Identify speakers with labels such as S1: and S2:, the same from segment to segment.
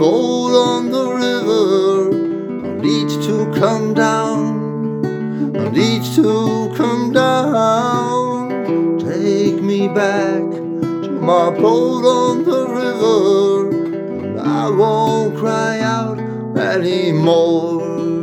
S1: boat on the river. I need to come down. I need to come down. Take me back to my boat on the river, and I won't cry out anymore.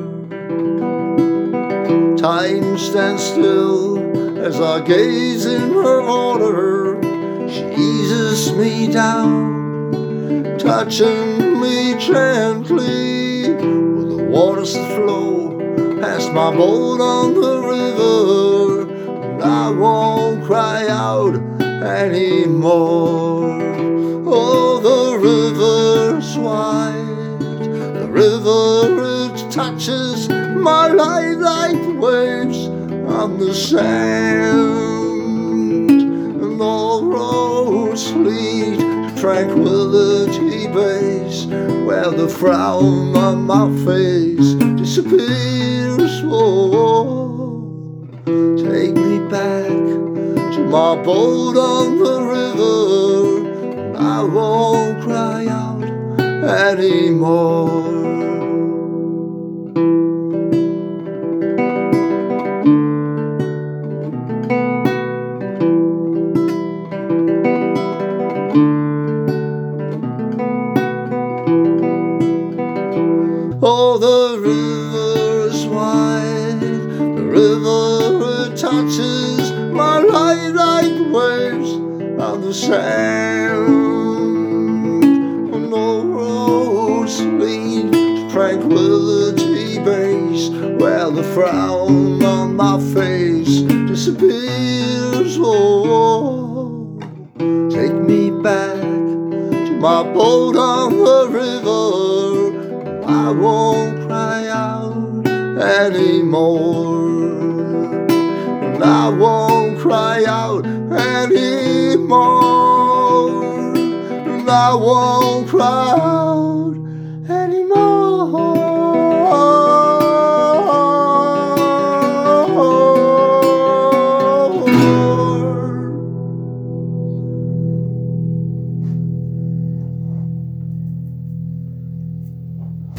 S1: Time stands still as I gaze in her water. She eases me down, touching me gently with the waters that flow past my boat on the river, and I won't cry out anymore. Oh, the river's wide, the river, it touches my life like waves on the sand, and all roads lead to tranquility base, where the frown on my face disappears. Oh, take me back to my boat on the river, and I won't cry out anymore. Oh, the river is wide, the river, it touches my life like waves on the sand, and all roads lead to tranquility base, where the frown on my face disappears. Oh, take me back to my boat on the river, I won't cry out anymore, and I won't cry out anymore, and I won't cry out